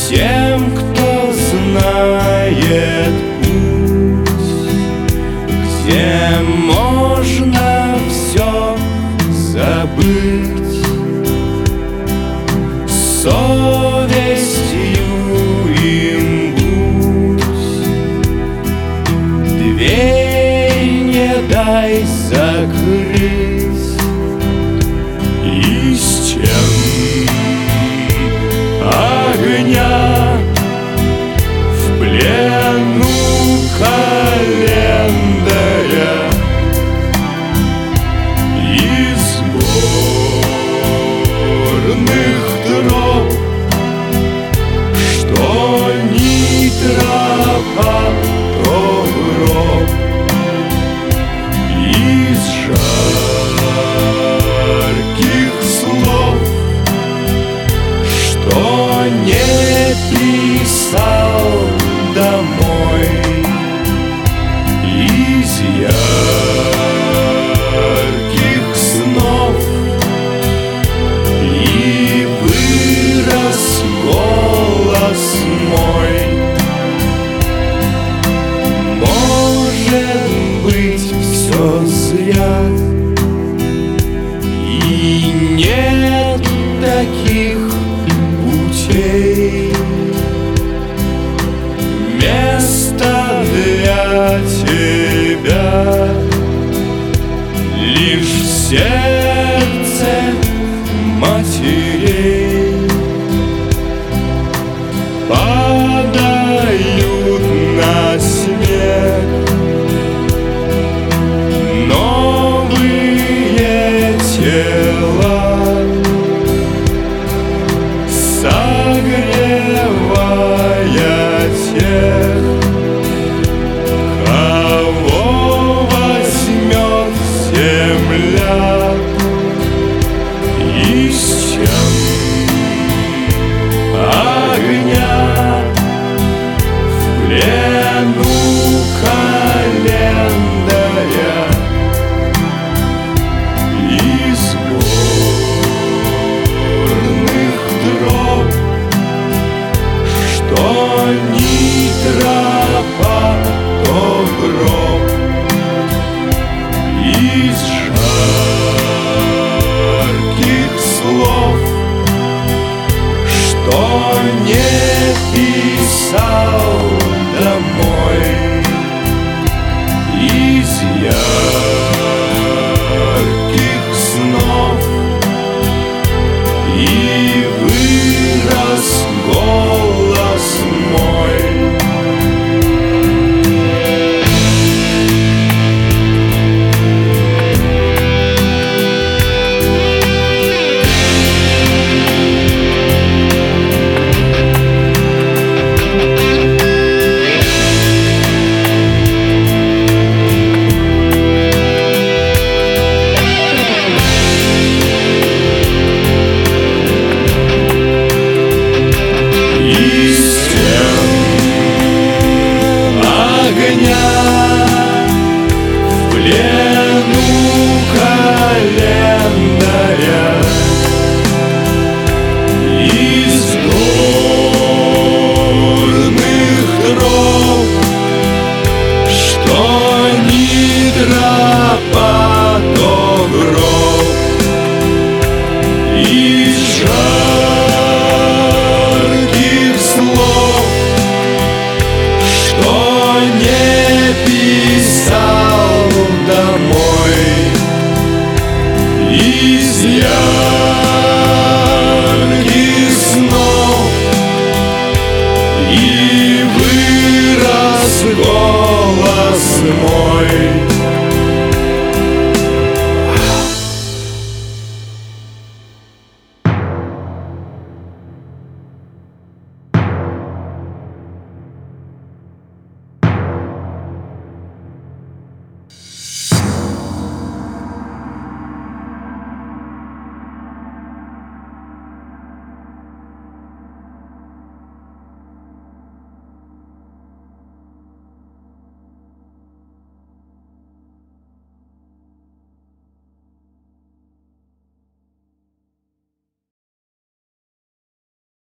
Тем, кто знает путь, где можно все забыть, совестью им будь, дверь не дай закрыть. И с тем огня в плену календаря из горных троп, что ни тропа, то гроб, из жарких слов, что не писал домой, из ярких снов и вырос голос мой. Может быть, все зря, и нет таких путей. Место для тебя лишь в сердце матерей. Падают на снег новые тела, согревая тех, кого возьмет земля. И с тем огня в плену календаря из горных троп, что ни тропа, то гроб, из жарких слов, что не писал